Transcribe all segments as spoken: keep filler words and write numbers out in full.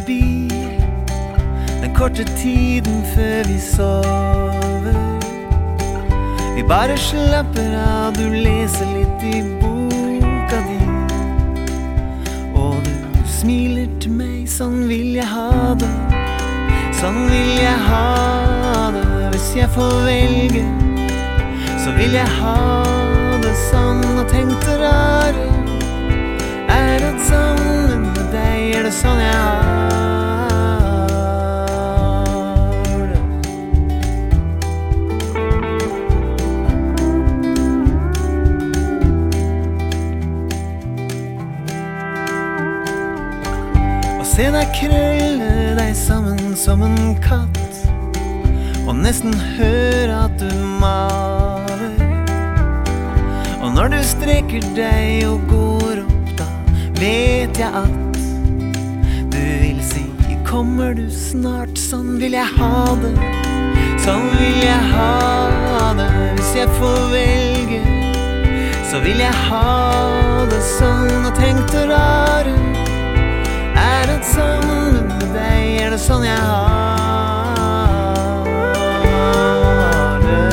forbi den korte tiden før vi sover. Vi bare slapper av, du leser litt i boka di, og du smiler til meg, sånn vil jeg ha det. Sånn vil jeg ha det. Hvis jeg får velge, så vil jeg ha det sånn. Og tenkte rare, er det sammen med deg, er det sånn jeg har det. Og se deg krølle deg sammen som en katt, og nesten høre at du maler. Og når du strekker deg og går opp, da vet jeg at du vil si, kommer du snart, sånn vil jeg ha det. Sånn vil jeg ha det. Hvis jeg får velge, så vil jeg ha det sånn. Og tenkte rare, er det sammen med deg, er det sånn jeg har det.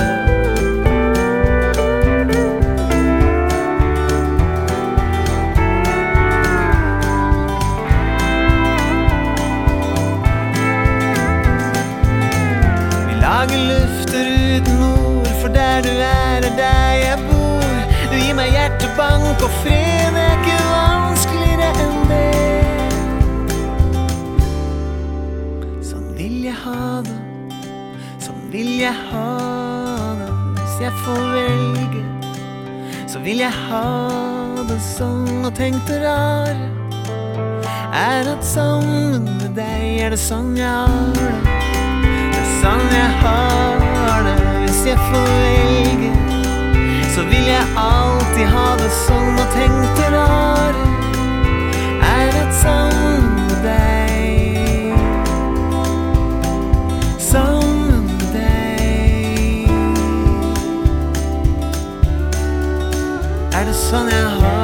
Vi lager lufter uten ord, for der du er, er der jeg bor. Du gir meg hjertebank, og fred er ikke vanskeligere enn det. Sånn vil jeg ha det, sånn vil jeg ha det. Hvis jeg får velge, så vil jeg ha det sånn. Og tenkte rare, er det sammen med deg, er det sånn jeg har det. Det er sånn jeg har det. Hvis jeg får velge, så vil jeg alltid ha det sånn. Og tenkte rare, er det sammen med deg, sammen med deg, er det sånn jeg har